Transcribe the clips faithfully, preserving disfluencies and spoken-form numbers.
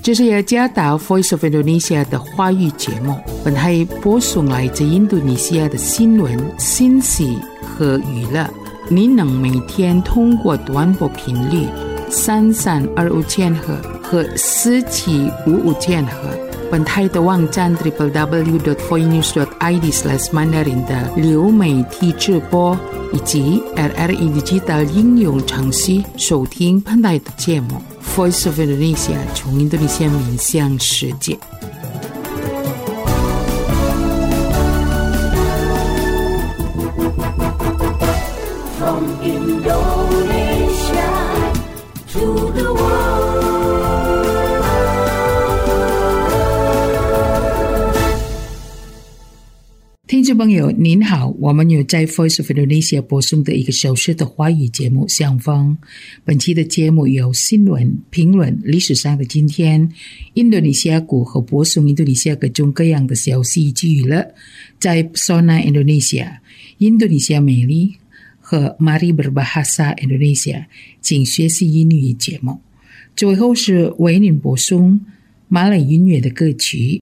这是雅加达 Voice of Indonesia 的华语节目，本台播送来自印度尼西亚的新闻、信息和娱乐。您能每天通过短波频率三三二五千赫和四七五五千赫，本台的网站 double-u double-u double-u dot voinews dot i d slash mandarin 的流媒体直播以及 R R E Digital 应用程序收听本台的节目。Voice of Indonesia 从印度尼西亚面向世界。 From Indonesia to the world. 听众朋友您好，我们有在 Voice of Indonesia 播送的一个小时的华语节目相逢。本期的节目有新闻、评论、历史上的今天、印度尼西亚国和播送印度尼西亚各种各样的消息以及娱乐。在 Pesona Indonesia 印度尼西亚美丽和 Mari Berbahasa Indonesia 请学习英语节目。最后是为您播送马来音乐的歌曲。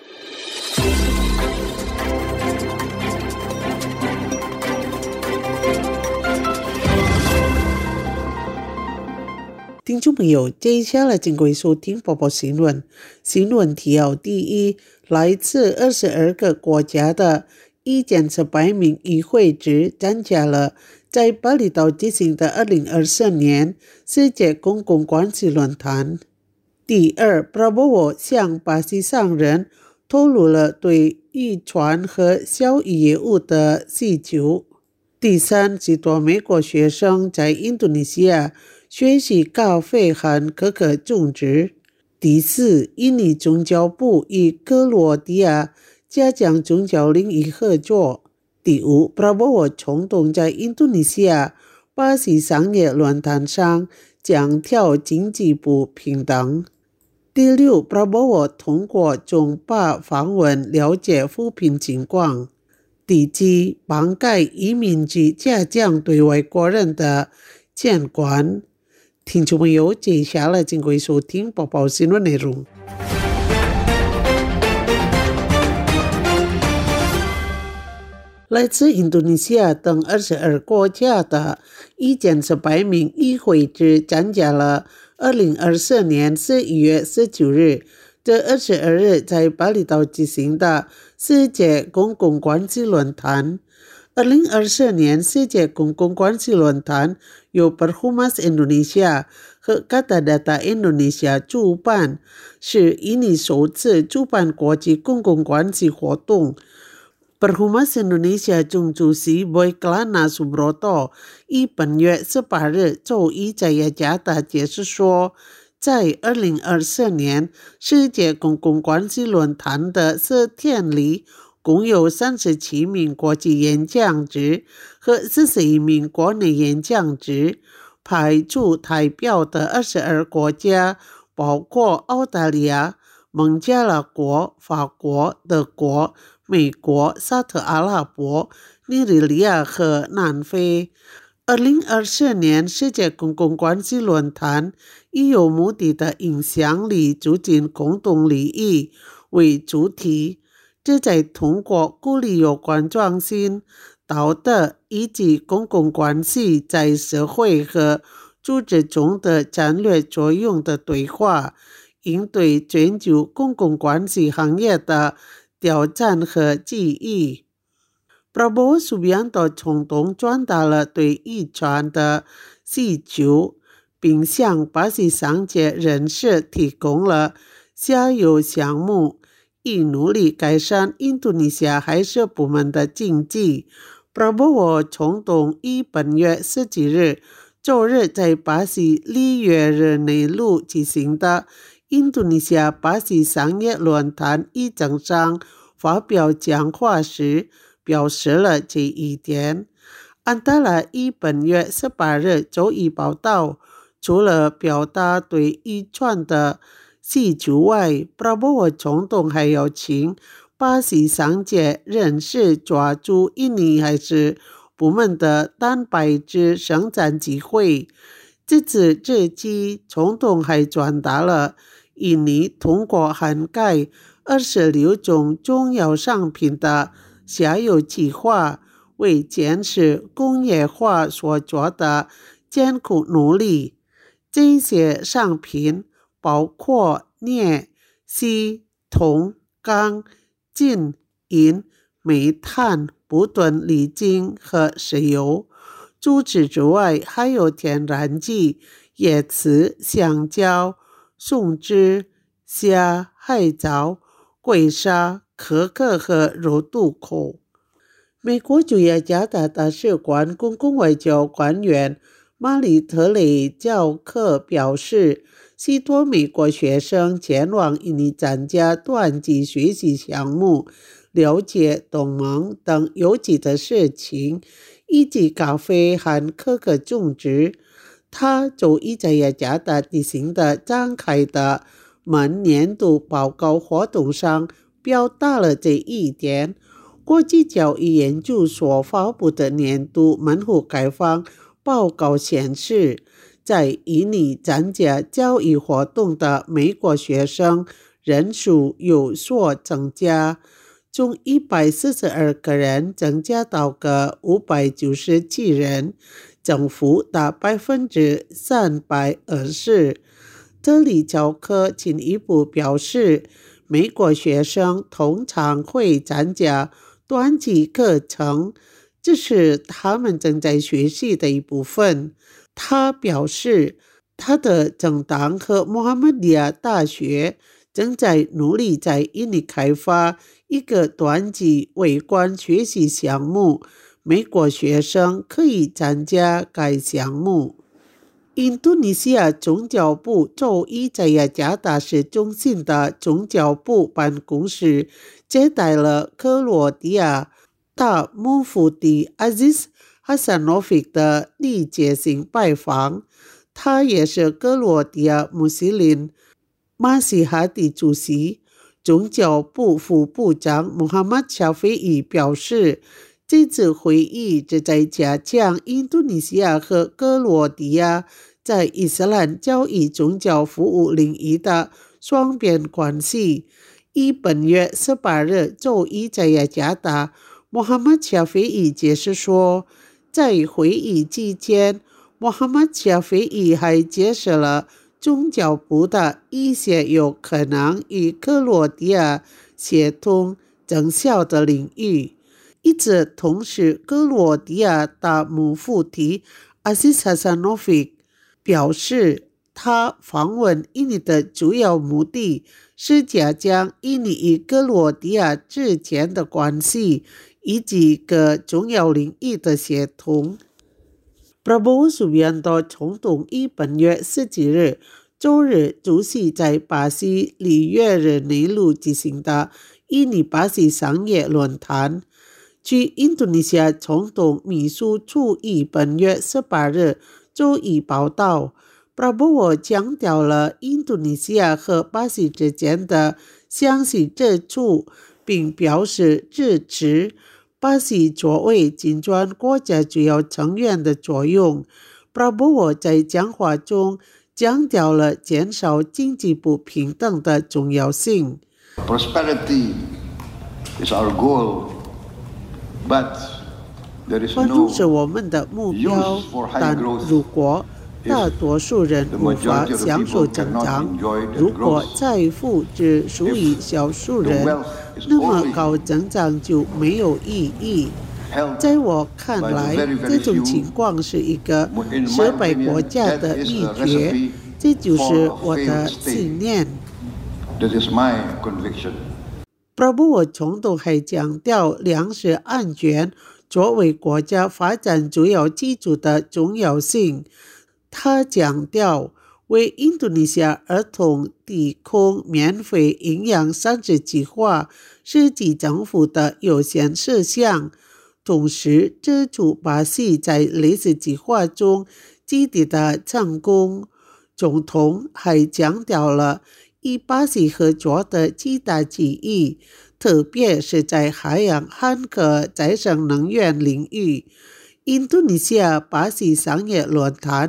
听众朋友，接下来请各位收听播报新闻。新闻提要第一，来自二十二个国家的一千四百名与会者参加了在巴厘岛举行的二零二四年世界公共关系论坛。第二， Prabowo 向巴西商人透露了对渔船和小渔业务的需求。第三，许多美国学生在印度尼西亚学习咖啡和可可种植。第四，印尼宗教部与克罗地亚加强宗教领域合作。第五， Prabowo 总统在印度尼西亚巴西商业论坛上强调经济不平等。第六， Prabowo 通过中巴访问了解扶贫情况。第七，帮改移民局加强对外国人的监管。听众朋友，接下来请各位收听播报新闻内容。来自印度尼西亚等二十二国家的一千四百名与会者参加了二零二四年十一月十九日至二十二日在巴厘岛举行的世界公共关系论坛。二零二四年世界公共关系论坛由 Perhumas Indonesia 和 Kata Data Indonesia 主办，是印尼首次主办国际公共关系活动。Perhumas Indonesia 总主席 Boy Kelana Subroto 于本月十八日周一在雅加达解释说，在二零二四年世界公共关系论坛的十天里，共有三十七名国际演讲者和四十一名国内演讲者，派出代表的二十二国家包括澳大利亚、孟加拉国、法国、德国、美国、沙特阿拉伯、尼日利亚和南非。二零二四年世界公共关系论坛以有目的的影响力促进共同利益为主题，旨在通过鼓励有关创新、道德以及公共关系在社会和组织中的战略作用的对话，应对全球公共关系行业的挑战和机遇。Prabowo Subianto 总统转达了对渔船的需求，并向巴西商界人士提供了下游项目，以努力改善印度尼西亚海事部门的经济。Prabowo 总统于本月十几日周日在巴西里约热内卢举行的印度尼西亚巴西商业论坛议程上发表讲话时表示了这一点。安达拉于本月十八日周一报道，除了表达对渔船的需求外， Prabowo 总统还要请巴西商界人士抓住印尼海事部门的蛋白质生产机会。自此之际，总统还转达了印尼通过涵盖二十六种重要商品的下游计划，为坚持工业化所做的艰苦努力。这些商品包括镍、锡、铜、钢、金、银、煤炭、不敦锂晶和石油。除此之外，还有天然气、椰子、香蕉、松枝、虾、海藻、桂沙、可可和肉渡口。美国驻雅加达大使馆公共外交官员马里特雷教克表示，许多美国学生前往印尼参加短期学习项目，了解东盟等有趣的事情，以及咖啡和可可种植。他周一在雅加达举行的展开的门年度报告活动上表达了这一点。国际教育研究所发布的年度门户开放报告显示，在印尼参加教育活动的美国学生人数有所增加，从一百四十二个人增加到个五百九十七人，增幅达 百分之三百二十。特里教科进一步表示，美国学生通常会参加短期课程，这是他们正在学习的一部分。他表示，他的政党和穆罕默迪亚大学正在努力在印尼开发一个短期微观学习项目，美国学生可以参加该项目。印度尼西亚宗教部周一在雅加达市中心的宗教部办公室接待了克罗地亚大穆夫蒂阿兹斯哈萨诺菲的历届性拜访，他也是克罗地亚穆斯林马西哈蒂主席。宗教部副部长穆罕默查菲伊表示，这次会议旨在加强印度尼西亚和克罗地亚在伊斯兰教义宗教服务领域的双边关系。以本月十八日周一在雅加达，穆罕默查菲伊解释说，在会议期间，穆罕默查菲伊还解释了宗教部的一些有可能与克罗地亚协同增效的领域。与此同时，克罗地亚大穆夫提阿西萨萨诺菲表示，他访问印尼的主要目的是加强印尼与克罗地亚之间的关系，以及各重要领域的协同。Prabowo Subianto总统于本月十几日周日出席在巴西里约热内卢举行的印尼巴西商业论坛。据印度尼西亚总统秘书处于本月十八日周一报道， Prabowo 强调了印度尼西亚和巴西之间的相似之处，并表示支持巴西作为金砖国家主要成员的作用。 Prabowo 在讲话中强调了减少经济不平等的重要性。 Prosperity is our goal, but there is 繁荣 no 是我们的目标，但如果大多数人无法享受增长，如果财富只属于少数人，那么高增长就没有意义。在我看来，这种情况是一个失败国家的秘诀，这就是我的信念。 That is my conviction. Prabowo 总统还强调粮食安全作为国家发展主要基础的重要性。他强调，为印度尼西亚儿童提供免费营养膳食计划是其政府的优先事项，同时指出巴西在类似计划中取得的成功。总统还强调了与巴西合作的其他机遇，特别是在海洋和可再生能源领域。印度尼西亚巴西商业论坛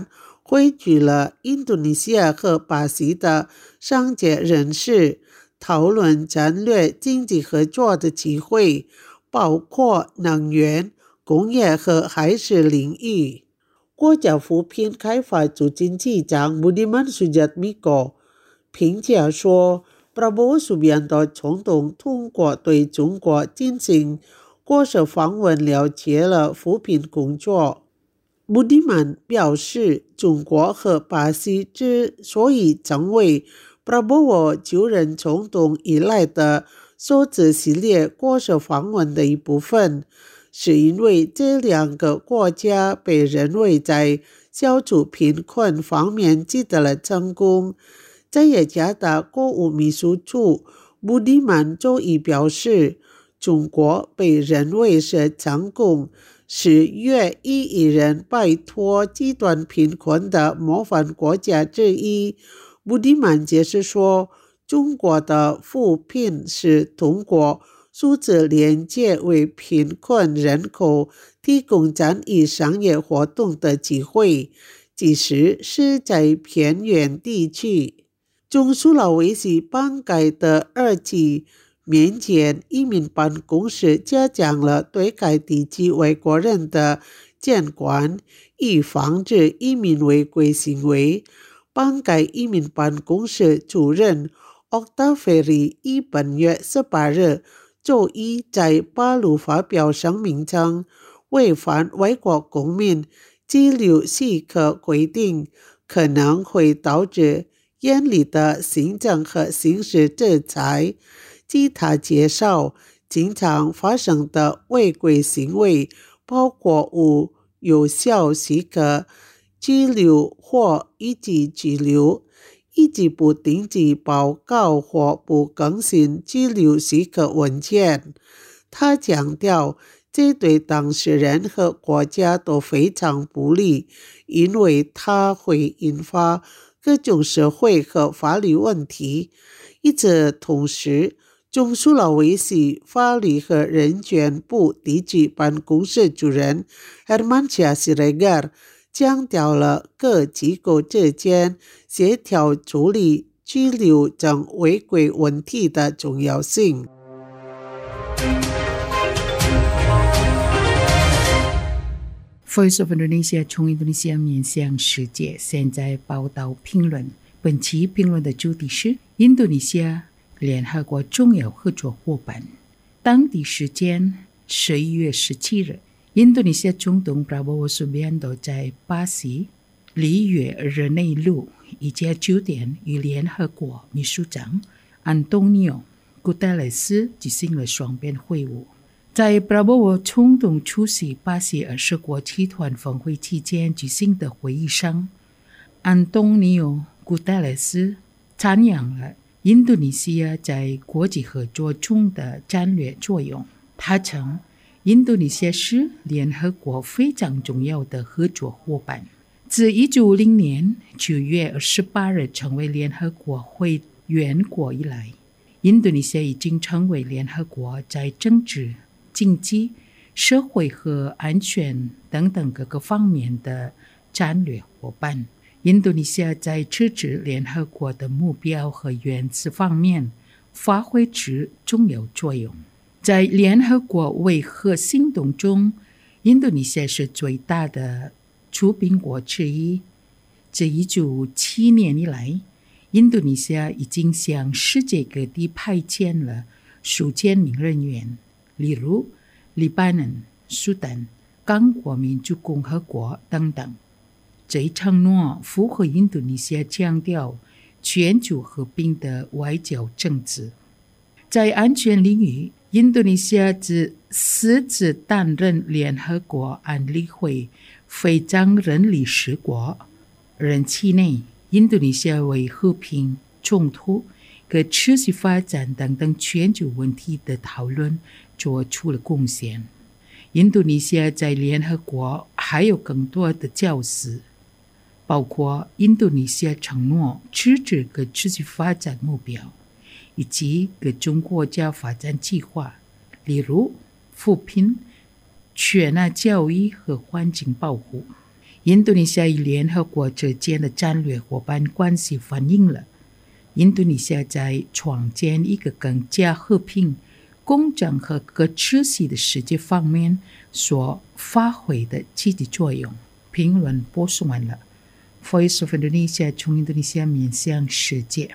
汇聚了印度尼西亚和巴西的商界人士，讨论战略经济合作的机会，包括能源、工业和海事领域。国家扶贫开发促进局长 Budiman Sujatmiko 评价说， Prabowo Subianto 总统通过对中国进行国事访问了解了扶贫工作。Budiman 表示，中国和巴西之所以成为 Prabowo 就任总统以来的首次系列国事访问的一部分，是因为这两个国家被认为在消除贫困方面取得了成功。在雅加达国务秘书处 Budiman 周一表示，中国被认为是成功使约一亿人摆脱极端贫困的模范国家之一。Budiman 解释说，中国的扶贫是通过数字连接为贫困人口提供展益商业活动的机会，即使是在偏远地区。中苏拉维西邦改的二级缅甸移民办公室加强了对该地区外国人的监管，以防止移民违规行为。邦改移民办公室主任 Octaveri 于本月十八日周一在巴鲁发表声明称，违反外国公民居留许可规定可能会导致严厉的行政和刑事制裁。据他介绍，经常发生的违规行为包括无有效许可拘留或一级拘留，以及不定期报告或不更新拘留许可文件。他强调，这对当事人和国家都非常不利，因为它会引发各种社会和法律问题。与此同时，中苏拉维西法律和人权部地区办公室主任 Hermansyah Siregar 强调了各机构之间协调处理拘留等违规问题的重要性。 Voice of Indonesia 从印度尼西亚面向世界，现在报道评论。本期评论的主题是印度尼西亚联合国重要合作伙伴。当地时间十一月十七日，印度尼西亚总统 Prabowo Subianto 在巴西里约热内卢一家酒店与联合国秘书长 Antonio Guterres 举行了双边会晤。在 Prabowo 总统出席巴西二十国集团峰会期间举行的会议上， Antonio Guterres 赞扬了印度尼西亚在国际合作中的战略作用。他称，印度尼西亚是联合国非常重要的合作伙伴。自一九五零年九月二十八日成为联合国会员国以来，印度尼西亚已经成为联合国在政治、经济、社会和安全等等各个方面的战略伙伴。印度尼西亚在支持联合国的目标和原则方面发挥出重要作用。在联合国维和行动中，印度尼西亚是最大的出兵国之一。自一九五七年以来，印度尼西亚已经向世界各地派遣了数千名人员，例如黎巴嫩、苏丹、刚果民主共和国等等。这一承诺符合印度尼西亚强调全球和平的外交政治。在安全领域，印度尼西亚自私自担任联合国安理会非常任理事国，任期内，印度尼西亚为和平、冲突、可持续发展等等全球问题的讨论做出了贡献。印度尼西亚在联合国还有更多的角色，包括印度尼西亚承诺支持可持续发展目标，以及各种国家发展计划，例如扶贫、全面教育和环境保护。 印度尼西亚与联合国之间的战略伙伴关系反映了印度尼西亚在创建一个更加和平、公正和可持续的世界方面所发挥的积极作用。评论播送完了。Voice of Indonesia 从印度尼西亚面向世界。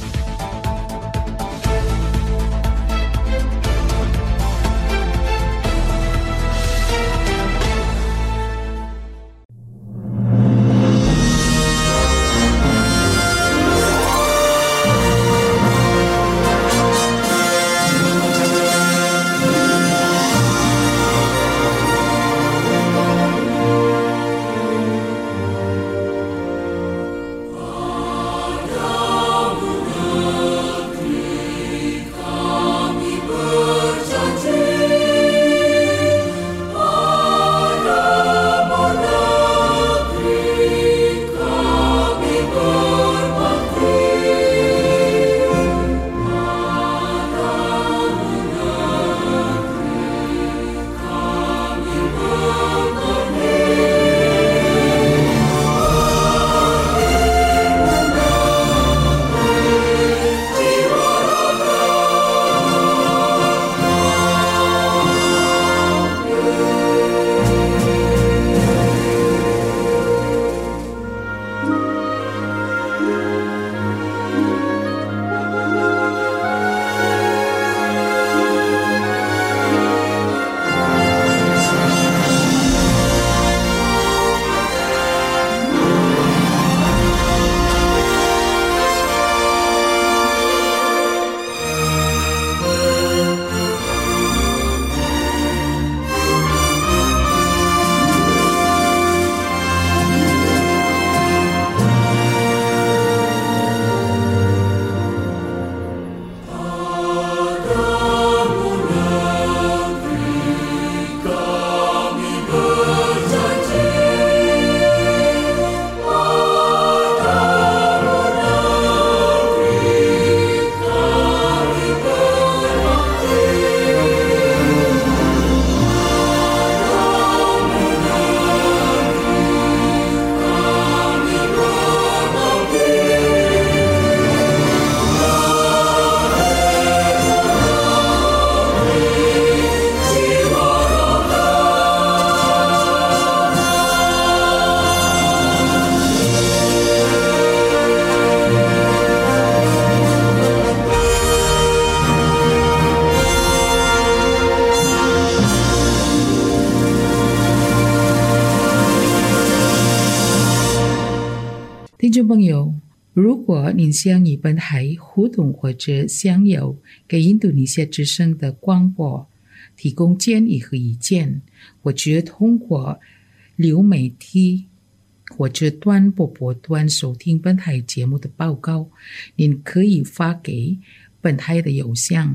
听众朋友，如果您想与本台互动或者想要给印度尼西亚之声的广播提供建议和意见，或者通过流媒体或者短波波段收听本台节目的报告，您可以发给本台的邮箱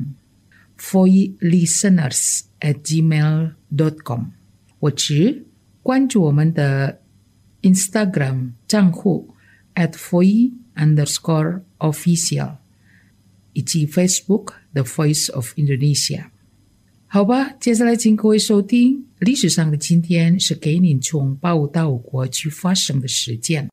voilisteners at gmail dot com， 或者关注我们的 Instagram 账户at voi underscore official 以及 Facebook The Voice of Indonesia。 好吧，接下来请各位收听历史上的今天，是给您从报道过去发生的事件。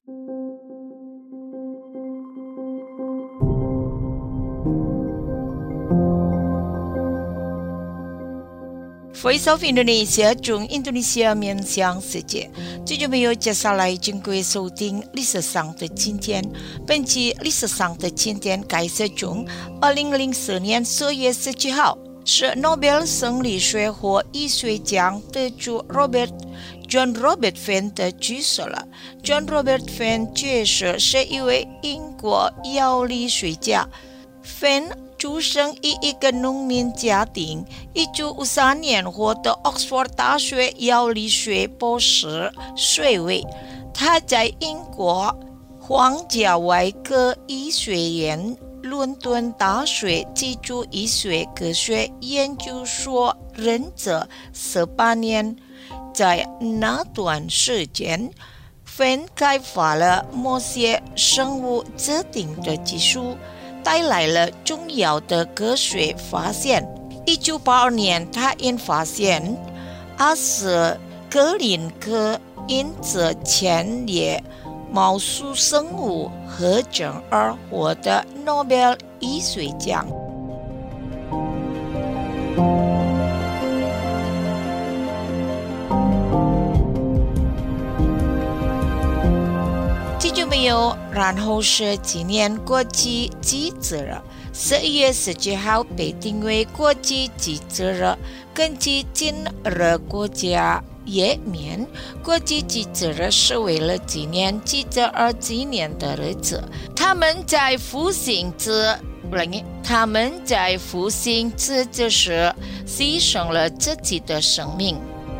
Voice of Indonesia 从印度尼西亚面向世界。听众朋友，接下来请各位收听历史上的今天。本期历史上的今天开始从二零零四年四月十七号，是诺贝尔生理学和医学奖得主 Robert John Robert Venn 的去世了。John Robert Venn 确实是一位英国药理学家。Venn出生于一个农民家庭，一九五三年获得 Oxford 大学药理学博士学位。他在英国皇家外科医学院、伦敦大学基础医学科学研究所任职十八年。在那段时间，Venn开发了某些生物指定的技术，带来了重要的科学发现。一九八二年，他因发现阿斯格林克因着前列毛素生物合成而获得诺贝尔医学奖。记住没有？然后是纪念国际记者日，十一月十九号被定为国际记者日。根据今日国家页面，国际记者日是为了纪念记者而纪念的日子。他们在复兴之他们在复兴之之时牺牲了自己的生命。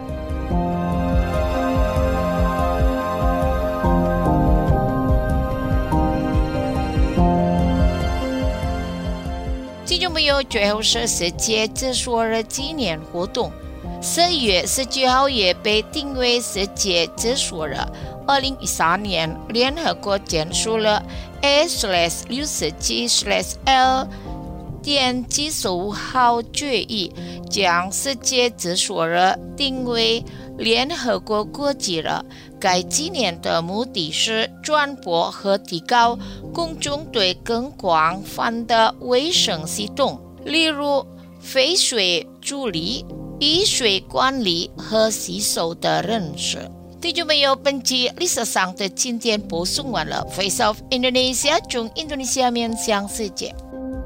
记住没有？最后是世界自说日纪念活动，十一月十九号也被定为世界自说日。二零一三年，联合国签署了 A 六十七 L 点七十五号决议，将世界自说日定为联合国国际日。该纪念的目的是传播和提高公众对更广泛的卫生系统，例如废水处理、医水管理和洗手的认识。听众朋友，本期历史上的今天播送完了 Face of Indonesia 从印度尼西亚面向世界。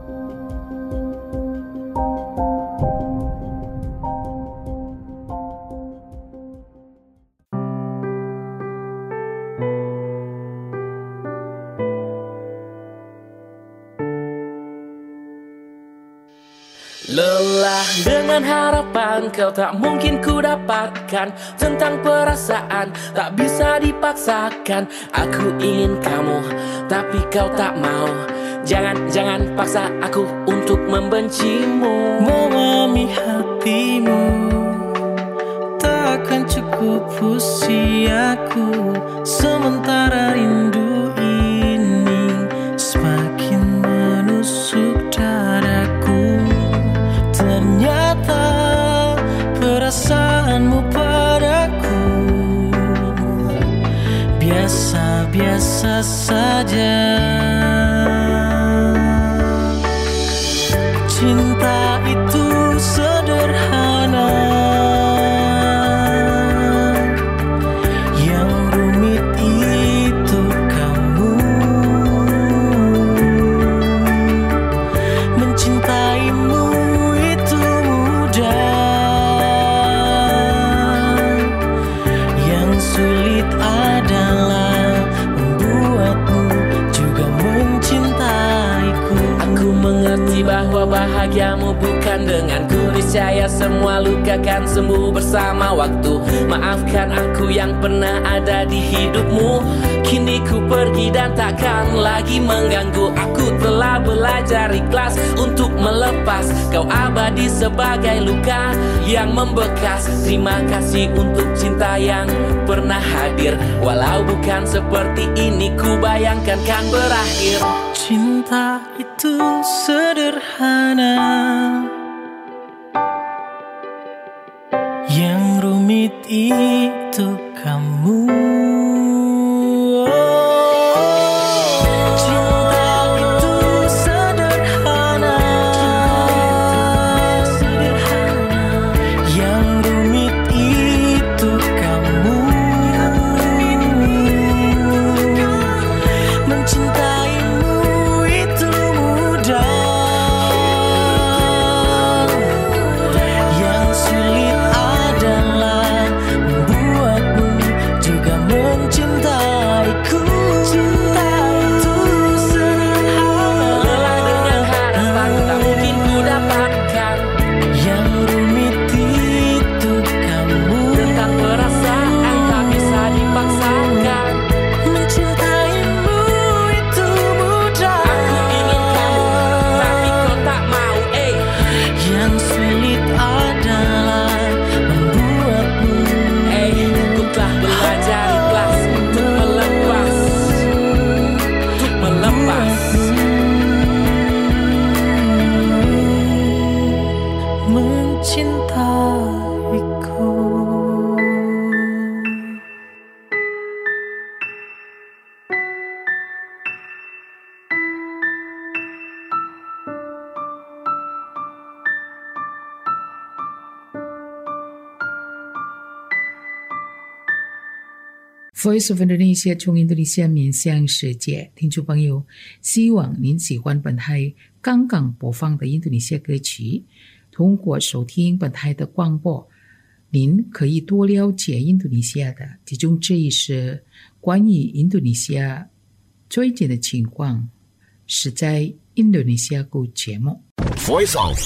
Lelah dengan harapan kau tak mungkin ku dapatkan, tentang perasaan tak bisa dipaksakan. Aku ingin kamu tapi kau tak mau. Jangan, jangan paksa aku untuk membencimu. Memahami hatimu takkan cukup usiaku, sementara rindu ini semakin menusuk dadaku. Ternyata perasaanmu padaku biasa-biasa saja. Cinta itu sederhana, yang rumit itu kamu. Mencintaimu itu mudah, yang sulit adalah membuatmu juga mencintaiku. Aku mengerti bahwa bahagiamu bukan denganku. Niscaya semua luka kan sembuh bersama waktu. Maafkan aku yang pernah ada di hidupmu. Kini ku pergi dan takkan lagi mengganggu. Aku telah belajar ikhlas untuk melepas. Kau abadi sebagai luka yang membekas. Terima kasih untuk cinta yang pernah hadir. Walau bukan seperti ini ku bayangkan kan berakhir. Cinta itu sederhana, yang rumit itu kamu. Cinta itu sederhana, yang rumit itu kamu. Mencintaimu itu mudah, yang sulit adalah membuatmu juga Voice of Indonesia 从印度尼西亚面向世界，听众朋友，希望您喜欢本台刚刚播放的印度尼西亚歌曲。通过收听本台的广播，您可以多了解印度尼西亚的，其中之一是关于印度尼西亚最近的情况，是在印度尼西亚国节目。 Voice of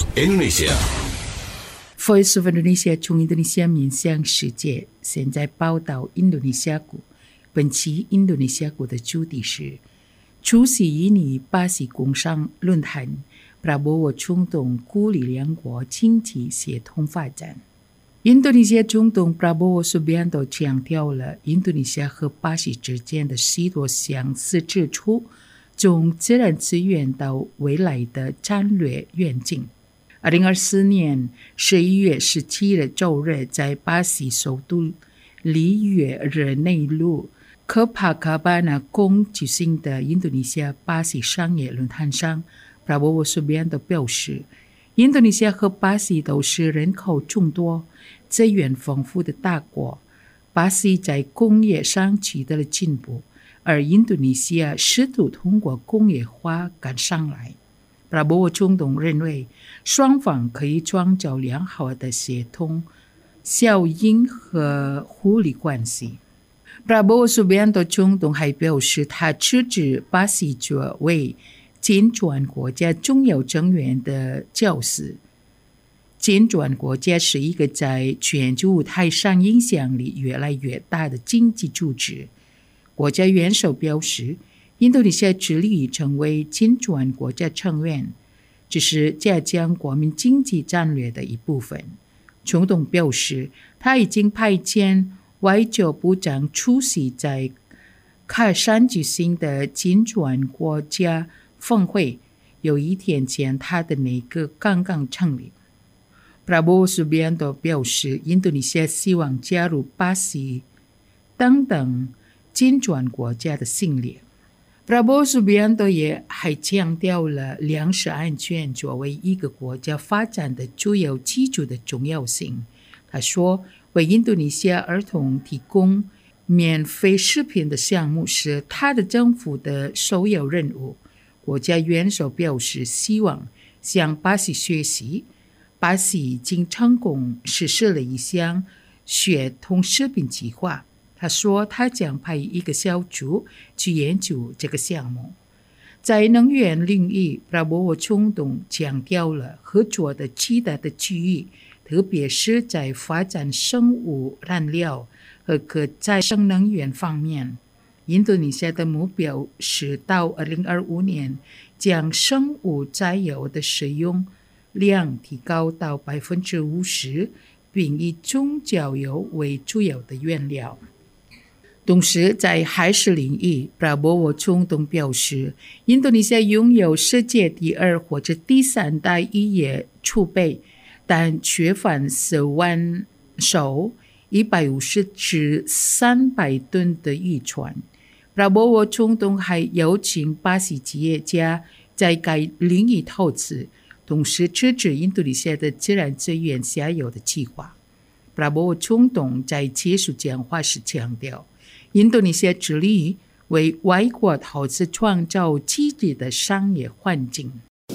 Indonesia。Voice of Indonesia 从印度尼西亚面向世界，现在报道印度尼西亚国。本期印度尼西亚国的主题是出席印尼巴西工商论坛，prabowo总统鼓励两国经济协同发展。印度尼西亚总统 Prabowo Subianto 强调了印度尼西亚和巴西之间的许多相似之处，从自然资源到未来的战略愿景。二零二四年十一月十七日周日，在巴西首都里约热内卢科帕卡巴纳宫举行的印度尼西亚巴西商业论坛上， Prabowo Subianto 表示，印度尼西亚和巴西都是人口众多、资源丰富的大国，巴西在工业上取得了进步，而印度尼西亚试图通过工业化赶上来。Prabowo 总统认为，双方可以创造良好的协同效应和互利关系。Prabowo Subianto 总统还表示，他支持巴西作为金砖国家重要成员的角色。金砖国家是一个在全球舞台上影响力越来越大的经济组织。国家元首表示，印度尼西亚致力于成为金砖国家成员，这是加强国民经济战略的一部分。总统表示，他已经派遣外交部长出席在卡山举行的金砖国家峰会。有一天前，他的内阁刚刚成立。Prabowo Subianto 表示，印度尼西亚希望加入巴西等等金砖国家的行列。Prabowo Subianto 也还强调了粮食安全作为一个国家发展的主要基础的重要性。他说，为印度尼西亚儿童提供免费食品的项目是他的政府的首要任务。国家元首表示，希望向巴西学习。巴西已经成功实施了一项血统食品计划。他说，他将派一个小组去研究这个项目。在能源领域， Prabowo 总统强调了合作的其他的区域，特别是在发展生物燃料和可再生能源方面。印度尼西亚的目标是到二零二五年将生物柴油的使用量提高到百分之五十，并以中焦油为主要的原料。同时，在海事领域， Prabowo 总统表示，印度尼西亚拥有世界第二或者第三代渔业储备，但缺乏四万艘一百五十至三百吨的渔船。Prabowo 总统还邀请巴西企业家在该领域投资，同时支持印度尼西亚的自然资源下游的计划。Prabowo 总统在结束讲话时强调，印度尼西亚致力为外国投资创造积极的商业环境。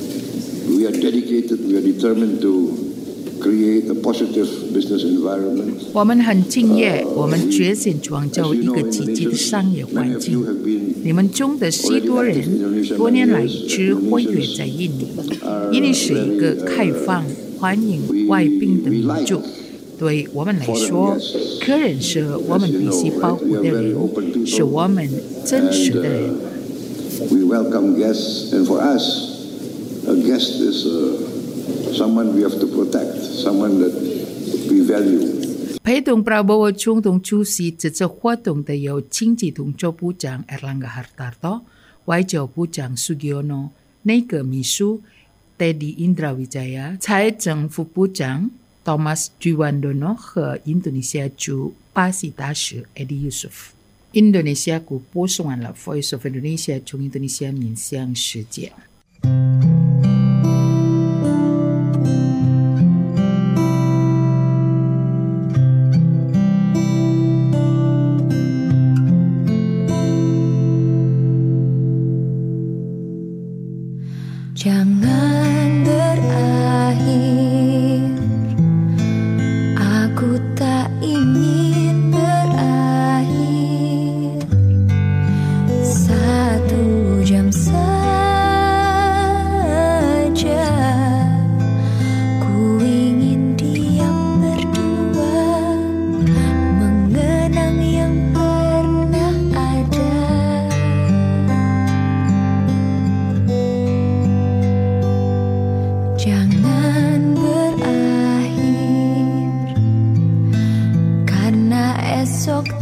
We are dedicated, we are determined to create a positive business environment. 我们很敬业，我们决心创造一个积极的商业环境。你们中的许多人多年来一直活跃在印尼。印尼是一个开放、欢迎外宾的民族。对我们来说，客人是我们必须保护的人，是我们真实的人。 We welcome guests, and for us, a guest is uh, someone we have to protect, someone that we value. 陪同 Prabowo 总统出席这次活动的有经济动作部长 Erlangga Hartarto、外交部长 Sugiono、内阁秘书 Teddy Indrawijaya、财政副部长Thomas Juwandono 和印度尼西亚驻巴西大使 Edi Yusuf。印度尼西亚国播送完了 Voice of Indonesia 从印度尼西亚面向世界。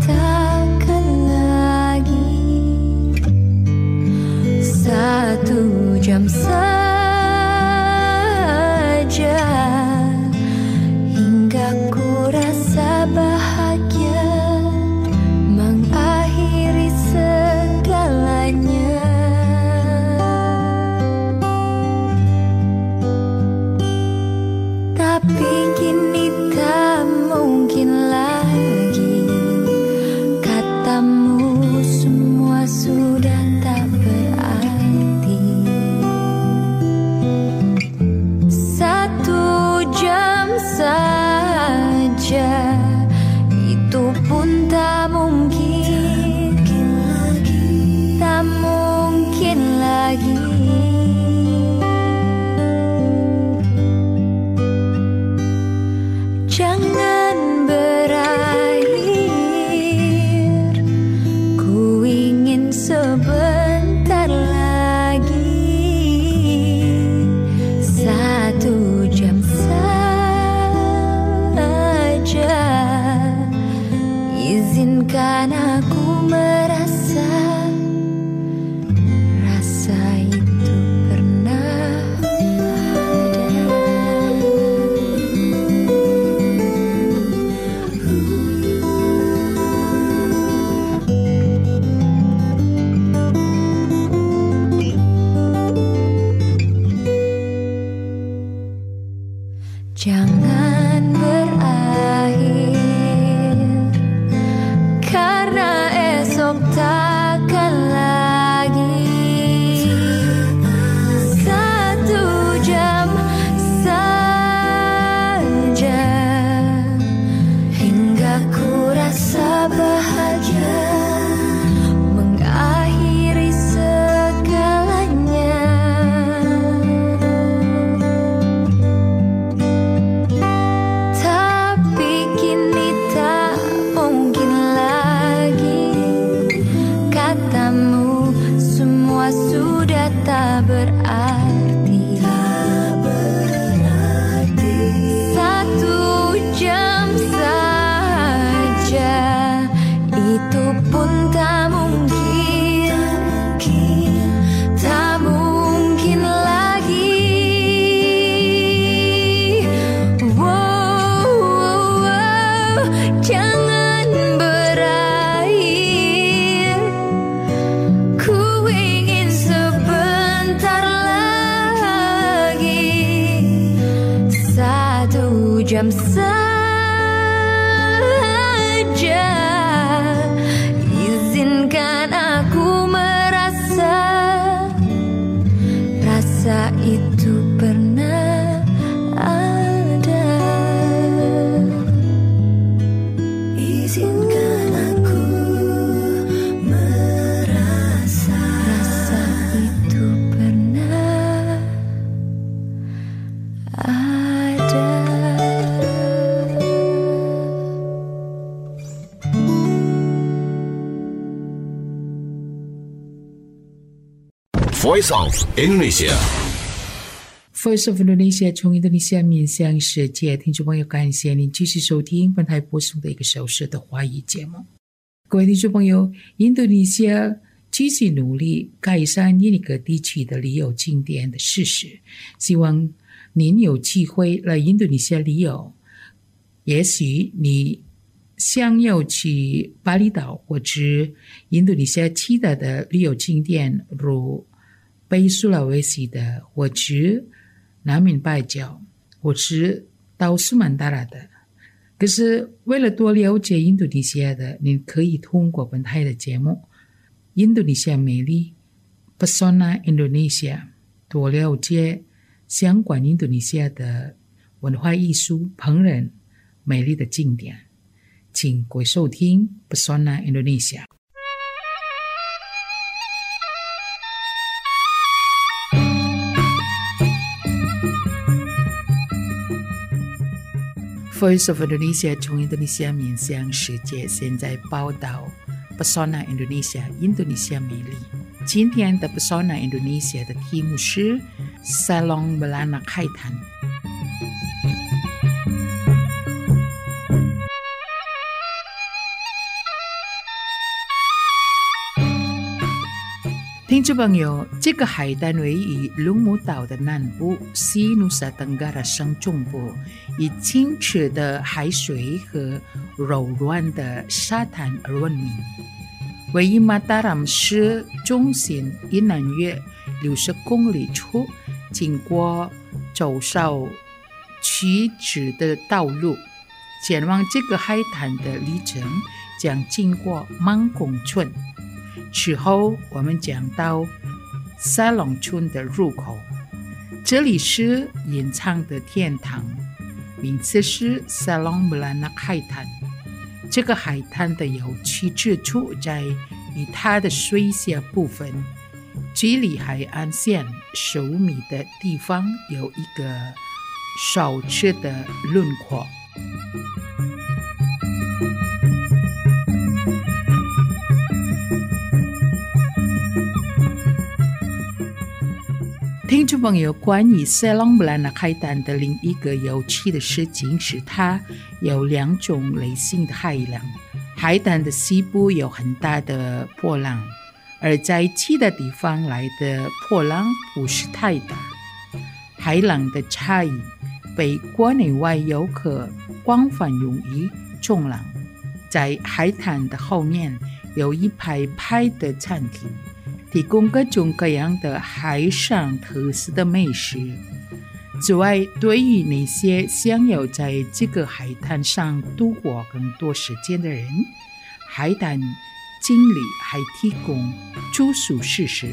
takkan lagi. Satu jam saja hingga ku rasa bahagia mengakhiri segalanya. Tapi kini tak mungkin lagi, katamu semua sudah tak berarti. Satu jam saja itu pun tak mungkin, tak mungkin lagi. Jangan berakhir, ku ingin sebentar lagi. Satu jam saja, izinkan aku merasa rasa itu pernah ada. Jangan berakhir, karena esok takkan lagi. Satu jam saja hingga ku rasa bahagia mengakhiri segalanya. Tapi kini tak mungkin lagi, katamu semua sudah tak berarti. Satu jam saja itu pun tak mungkin, tak mungkin lagi. Wow, wow, wow. Jangan berakhir, ku ingin sebentar lagi. Satu jam saja, izinkan aku merasa rasa itu pernah ada. Izinkan aku merasa rasa itu pernah ada. Voice of Indonesia。 Voice of Indonesia 从印度尼西亚面向世界，听众朋友，感谢您继续收听本台播送的一个小时的华语节目。各位听众朋友，印度尼西亚继续努力改善印尼各地区的旅游景点的事实，希望您有机会来印度尼西亚旅游。也许你想要去巴厘岛或者印度尼西亚其他的旅游景点，如北苏拉威西的或者南面拜礁或是到苏曼达拉的。可是为了多了解印度尼西亚的，您可以通过本台的节目印度尼西亚美丽 Pesona Indonesia 多了解相关印度尼西亚的文化艺术、烹饪、美丽的景点。请各位收听 Pesona Indonesia。Voice of Indonesia 从印度尼西亚面向世界，现在报道 Pesona Indonesia 印度尼西亚美丽。今天的 Pesona Indonesia 的题目是 Salong Belanak Haitan。 听众朋友，这个海滩位于龙目岛的南部，西努萨登嘎拉省中部，以清澈的海水和柔软的沙滩而闻名。位于马达拉姆市中心以南约六十公里处，经过走上曲直的道路，前往这个海滩的旅程将经过芒宫村。之后，我们将到沙龙村的入口，这里是隐藏的天堂，名字是沙龙姆兰纳海滩。这个海滩的有趣之处在于它的水下部分，距离海岸线十五米的地方有一个手持的轮廓。听众朋友，关于塞朗姆兰纳海滩的另一个有趣的事情是，它有两种类型的海浪。海滩的西部有很大的波浪，而在其他地方来的波浪不是太大。海浪的差异被国内外游客广泛用于冲浪。在海滩的后面有一排排的餐厅，提供各种各样的海上特色的美食。此外，对于那些想要在这个海滩上度过更多时间的人，海滩经理还提供住宿设施。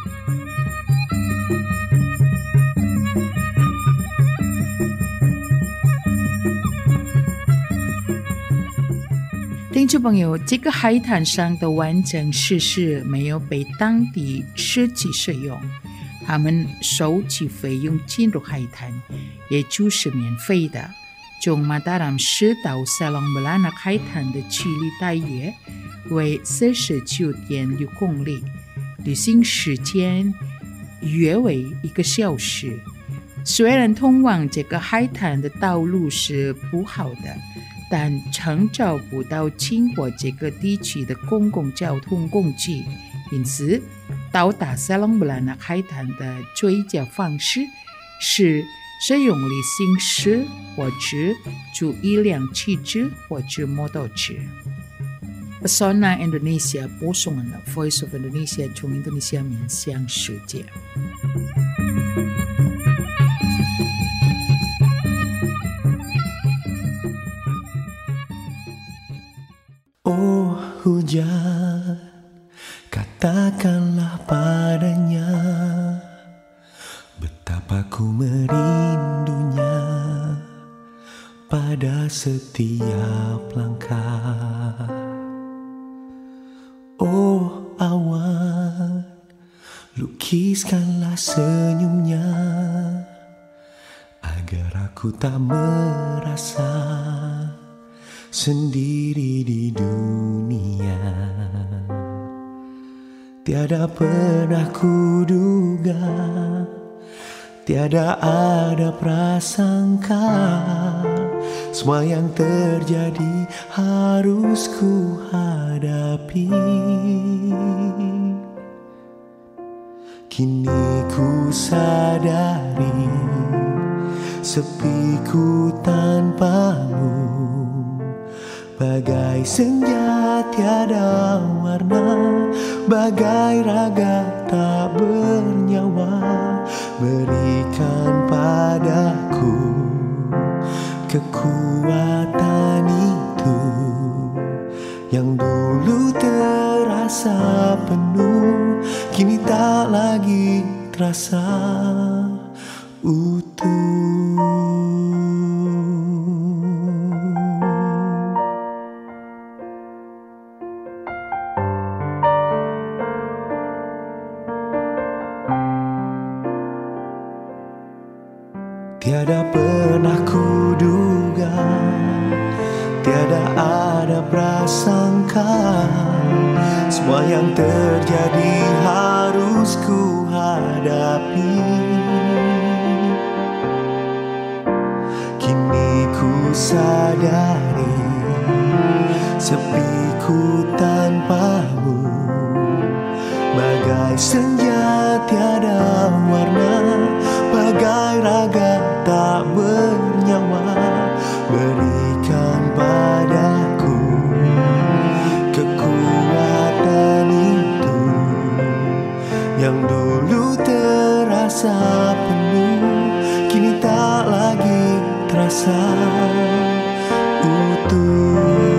听众朋友，这个海滩上的完整设施没有被当地社区使用，他们收取费用进入海滩，也就是免费的。从马达拉姆市到塞朗姆兰纳海滩的距离大约为四十九点六公里，旅行时间约为一个小时。虽然通往这个海滩的道路是不好的，但常找不到经过这个地区的公共交通工具，因此到达塞朗姆兰纳海滩的最佳方式是使用旅行社或者租一辆汽车或者摩托车。Pesona Indonesia 播送了 Voice of Indonesia 从印度尼西亚面向世界。 Oh hujan, katakanlah padanya betapa ku merindunya pada setiap langkah. Oh awan, lukiskanlah senyumnya agar aku tak merasa sendiri di dunia. Tiada pernah kuduga, tiada ada prasangka, semua yang terjadi harus ku hadapi. Kini ku sadari sepiku tanpamu, bagai senja tiada warna, bagai raga tak bernyawa. Berikan padaku kekuatan itu yang dulu terasa penuh, kini tak lagi terasa utuh. Tiada pernah kuduga, tiada ada prasangka, semua yang terjadi harus ku hadapi. Kini ku sadari sepiku tanpamu, bagai senja tiada warna, bagai raga tak bernyawa. Berikan padaku kekuatan itu yang dulu terasa penuh, kini tak lagi terasa utuh.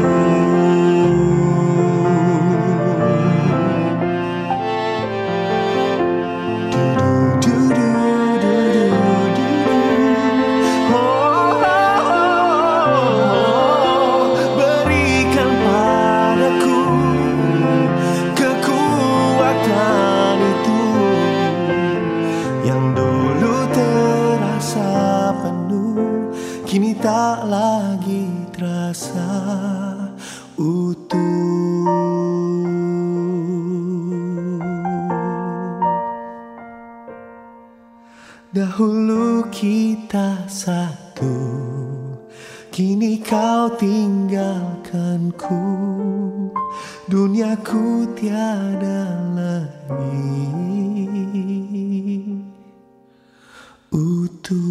Kini tak lagi terasa utuh. Dahulu kita satu, kini kau tinggalkanku. Duniaku tiada lagi utuh.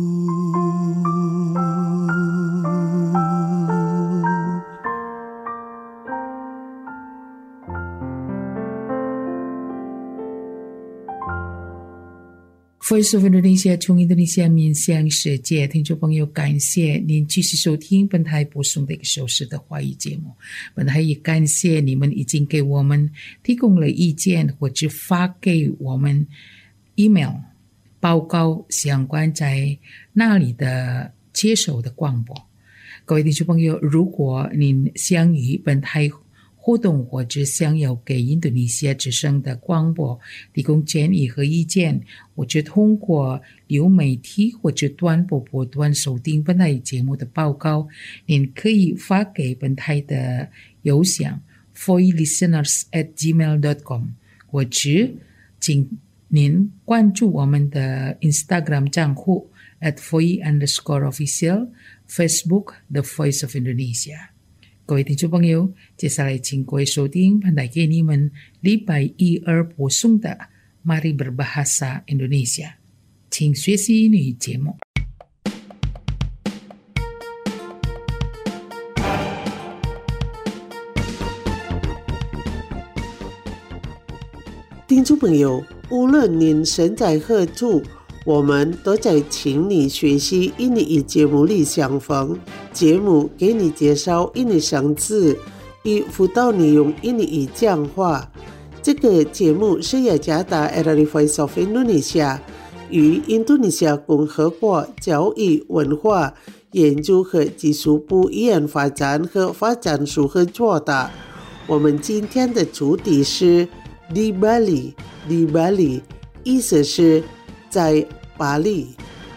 Voice of Indonesia 从印度尼西亚面向世界，听众朋友，感谢您继续收听本台播送的一个小时的华语节目。本台也感谢你们已经给我们提供了意见，或者发给我们 email 报告相关在那里的接受的广播。各位听众朋友，如果您想与本台活动或者想要给印度尼西亚之声的广播提供建议和意见，或者通过流媒体或者短波波段收听本台节目的报告，您可以发给本台的邮箱 voilisteners at gmail dot com， 或者请您关注我们的 Instagram 账户 at voi underscore official， Facebook The Voice of Indonesia。各位听众朋友，接下来请各位收听本台给你们礼拜一二播送的 Mari Berbahasa Indonesia， 请学习英语节目。 听众朋友，无论您身在何处，我们都在请你学习印尼语节目里相逢。节目给你介绍印尼生字，与辅导你用印尼语讲话。这个节目是雅加达 R R Voice of Indonesia 与印度尼西亚共和国教育文化研究和技术部研发展和发展署合作的。我们今天的主题是 Di Bali Di Bali， 意思是在巴黎。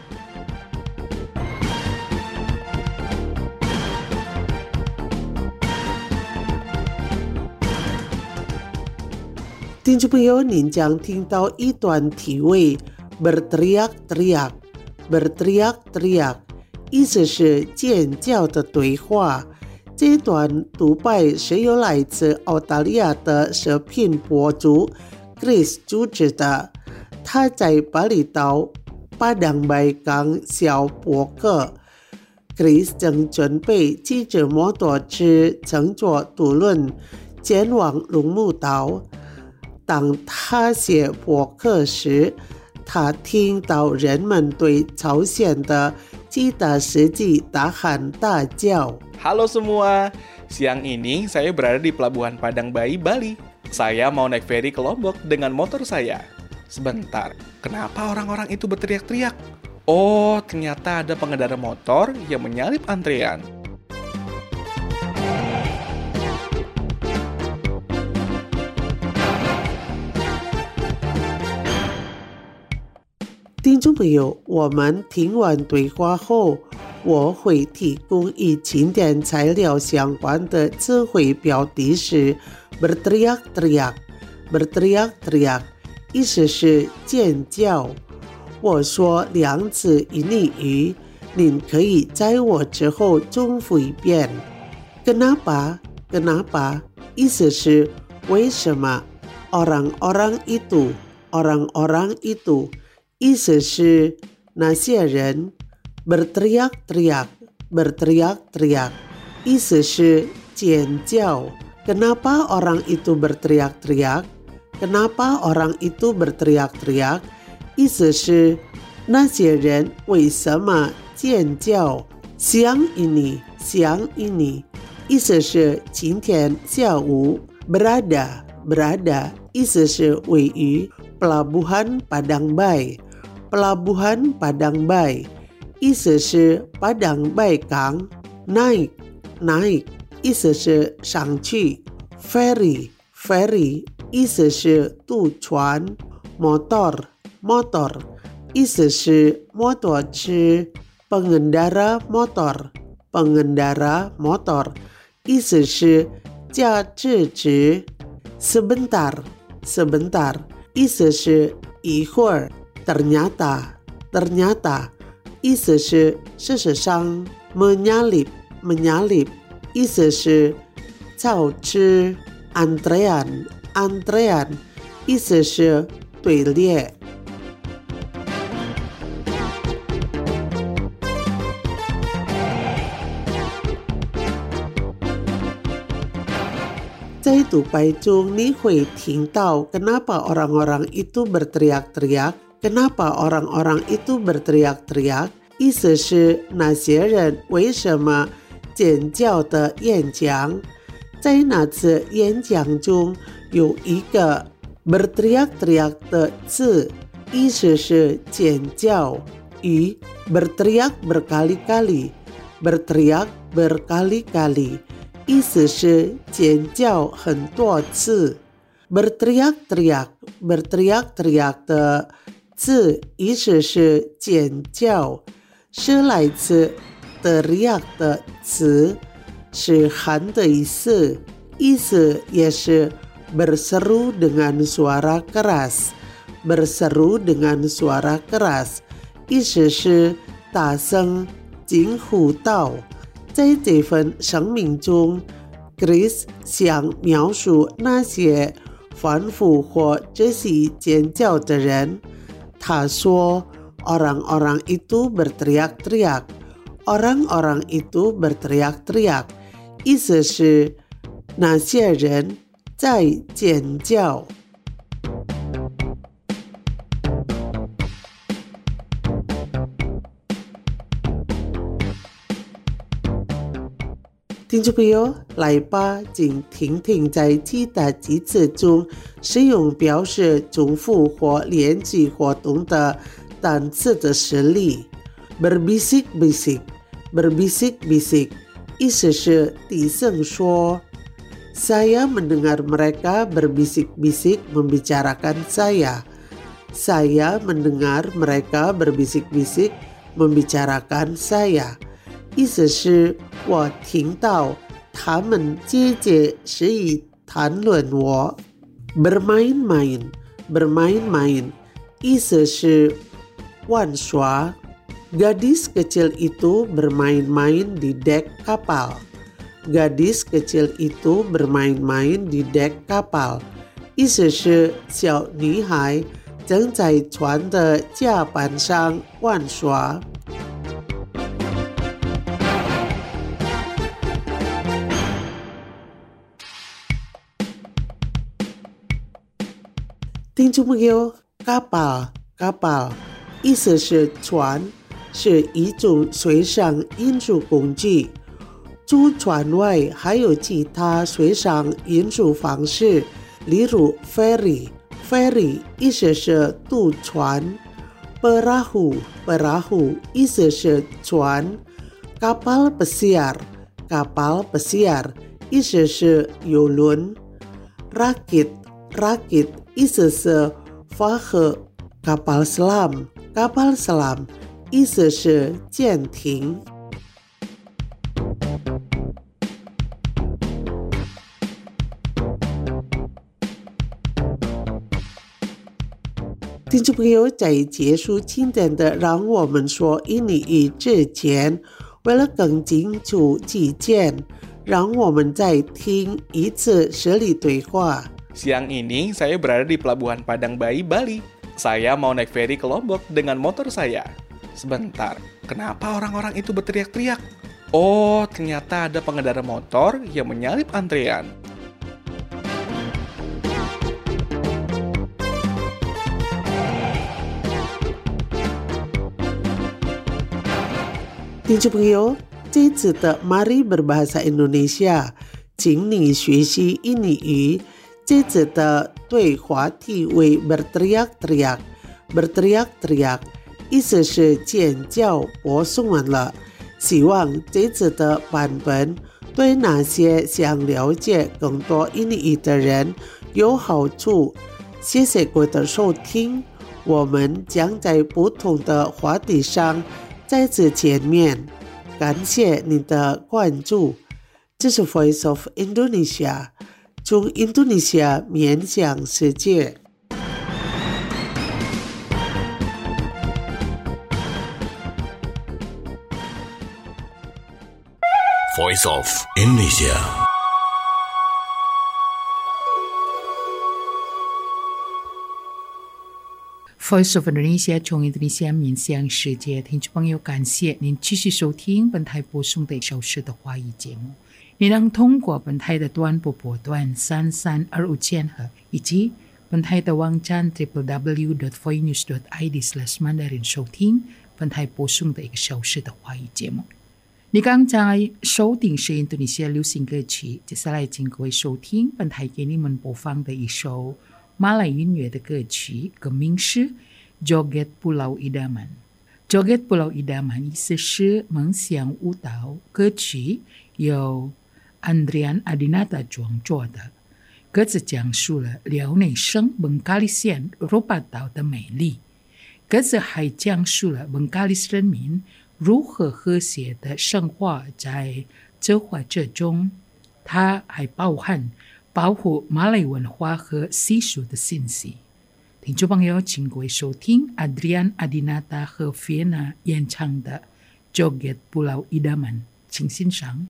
听众朋友，您将听到一段题为 berteriak-teriak berteriak-teriak， 意思是尖叫的对话。这段独白是由来自澳大利亚的视频博主 Chris 主持的。他在巴厘岛巴当拜港小博客 Chris 正准备骑着摩托车乘坐渡轮前往龙目岛。当他写博客时，他听到人们对朝鲜的吉达世纪大喊大叫。 Halo semua, siang ini saya berada di Pelabuhan Padang Bayi, Bali. Saya mau naik feri ke Lombok dengan motor saya. Sebentar, kenapa orang-orang itu berteriak-teriak? Oh, ternyata ada pengendara motor yang menyalip antrean. 听众朋友，我们听完对话后，我会提供与经典材料相关的词汇标题是 berteriak-teriak berteriak-teriak， 意思是尖叫。我说两次印尼语，您可以在我之后重复一遍。Kenapa Kenapa， 意思是为什么。 orang-orang itu orang-orang itu 意思是那些人 berteriak-teriak berteriak-teriak 意思是尖叫 kenapa orang itu berteriak-teriak kenapa orang itu berteriak-teriak 意思是那些人为什么尖叫 siang ini siang ini 意思是今天下午 berada berada 意思是位于 pelabuhan Padang Bay pelabuhan Padang Bay 意思是 Padang Bay港 naik naik 意思是上去 ferry ferry 意思是渡船 motor motor 意思是摩托车 pengendara motor pengendara motor 意思是驾驶者 sebentar sebentar 意思是一会儿 ternyata ternyata 意思是事实上 menyalip menyalip 意思是超支 antrean antrean 意思是队列在独白中你会听到 kenapa orang-orang itu berteriak-teriak kenapa orang-orang itu berteriak-teriak 意思是那些人为什么尖叫的演讲在那次演讲中有一个 berteriak-teriak 的字意思是尖叫与 berteriak berkali-kali berteriak berkali-kali 意思是尖叫很多次 berteriak-teriak berteriak-teriak 的字意思是尖叫是来自 teriak 的词是喊的意思意思也是 berseru dengan suara keras berseru dengan suara keras 意思是大声惊呼道在这份生命中 Chris 想描述那些反复或这些尖叫的人他说 orang-orang itu berteriak-teriak orang-orang itu berteriak-teriak 意思是那些人在尖叫听众朋友，来吧，请听听在其他句子中使用表示重复或连续活动的单词的实例。berbisik-bisik, berbisik-bisik， 意思是低声说。Saya mendengar mereka berbisik-bisik membicarakan saya. Saya mendengar mereka berbisik-bisik membicarakan saya。意思是我听到他们窃窃私语谈论我。bermain-main bermain-main 意思是玩耍。Gadis kecil itu bermain-main di dek kapal. Gadis kecil itu bermain-main di dek kapal. 意思是小女孩正在船的甲板上玩耍。听众朋友 kapal kapal 意思是船是一种水上运输工具除船外还有其他水上运输方式例如 ferry ferry 意思是渡船 perahu perahu 意思是船 kapal pesiar kapal pesiar 意思是游轮 rakit rakit 意思是发河 kapal selam kapal selam 意思是舰艇。听众朋友，在结束今天的让我们说英语之前，为了更清楚记见，让我们再听一次实例对话。 Siang ini saya berada di Pelabuhan Padang Bayi, Bali. Saya mau naik feri ke Lombok dengan motor saya. Sebentar, kenapa orang-orang itu berteriak-teriak? Oh, ternyata ada pengendara motor yang menyalip antrean. 听众朋友，这一次的 Mari Berbahasa Indonesia， 请你学习印尼语。这次的对话题为 berteriak-teriak， berteriak-teriak， 意思是尖叫。播送完了，希望这次的版本对那些想了解更多印尼语的人有好处。谢谢各位的收听，我们将在不同的话题上再次见面，感谢你的关注。这是 Voice of Indonesia， 从印度尼西亚面向世界。 Voice of Indonesia。 Voice of Indonesia 从印度尼西亚面向世界，听众朋友，感谢您继续收听本台播送的小时的华语节目。你能通过本台的短波波段三三二五千赫，以及本台的网站 double-u double-u double-u dot voinews dot i d slash mandarin 收听本台播送的一个小时的华语节目。你刚才收听是印度尼西亚流行歌曲，接下来请各位收听本台给你们播放的一首马来音乐的歌曲，歌名是 Joget Pulau Idaman。Joget Pulau Idaman 意思是梦想舞蹈，歌曲由 Andrian Adinata 创作的。歌词讲述了辽内省崩卡里县罗巴岛的美丽，歌词还讲述了崩卡里人民如何和谐的生活在这活着中，它还包含保护马来文化和习俗的信息。听众朋友，请各位收听 Adrian Adinata 和 Fiona 演唱的 Joget Pulau Idaman， 请欣赏。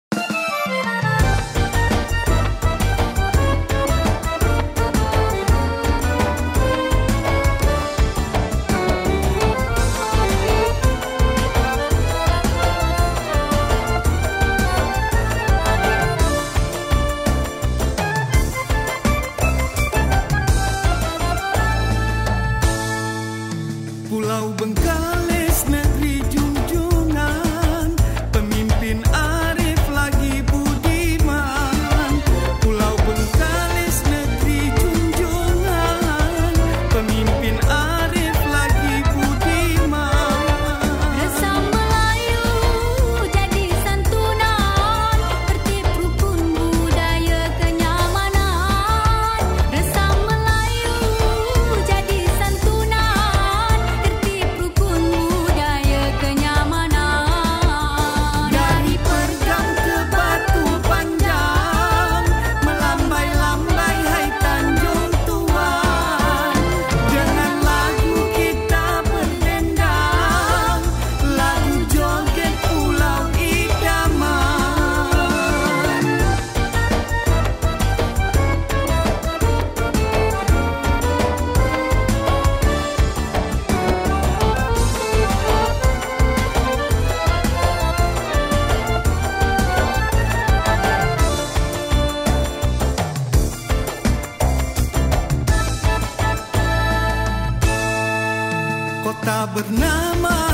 Kota bernama